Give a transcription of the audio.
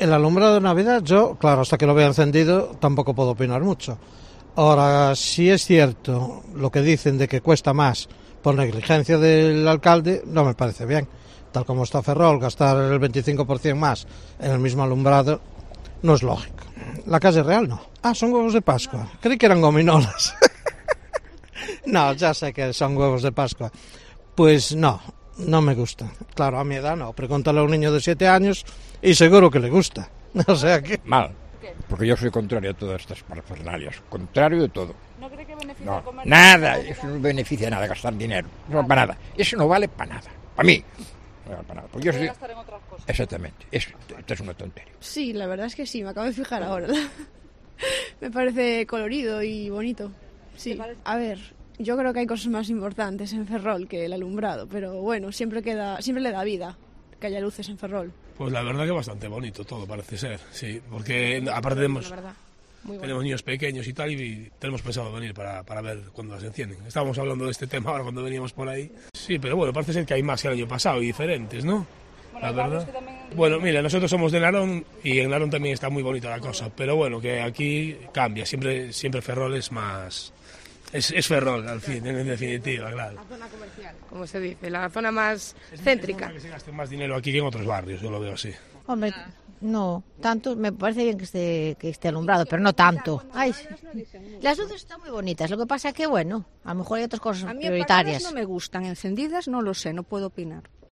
El alumbrado de Navidad, yo, claro, hasta que lo vea encendido, tampoco puedo opinar mucho. Ahora, si es cierto lo que dicen de que cuesta más por negligencia del alcalde, no me parece bien. Tal como está Ferrol, gastar el 25% más en el mismo alumbrado no es lógico. La calle Real no. Ah, son huevos de Pascua. Creí que eran gominolas. No, ya sé que son huevos de Pascua. Pues no me gusta. Claro, a mi edad no. Pregúntale a un niño de 7 años y seguro que le gusta. O sea que... Mal, porque yo soy contrario a todas estas parafernalias. Contrario de todo. ¿No cree que beneficia No, al comercio? nada, eso no beneficia nada, gastar dinero. No para nada. Eso no vale para nada. Para mí. No vale para nada. Porque yo soy... gastar en otras cosas. Exactamente. Esto es una tontería. Sí, la verdad es que sí, me acabo de fijar ahora. Me parece colorido y bonito. Sí, a ver, yo creo que hay cosas más importantes en Ferrol que el alumbrado, pero bueno, siempre le da vida que haya luces en Ferrol. Pues la verdad que bastante bonito todo parece ser, sí, porque aparte tenemos niños pequeños y tal y tenemos pensado venir para ver cuando las encienden. Estábamos hablando de este tema ahora cuando veníamos por ahí. Sí, pero bueno, parece ser que hay más que el año pasado y diferentes, ¿no? La verdad. Bueno, mira, nosotros somos de Narón y en Narón también está muy bonita la cosa, pero bueno, que aquí cambia, siempre Ferrol es más... Es Ferrol, al fin, en definitiva, claro. La zona comercial, como se dice, la zona más céntrica. Que se gaste más dinero aquí que en otros barrios, yo lo veo así. Hombre, no, tanto, me parece bien que esté alumbrado, pero no tanto. Ay, las luces están muy bonitas, lo que pasa es que, bueno, a lo mejor hay otras cosas A mí prioritarias. no me gustan, encendidas no lo sé, no puedo opinar.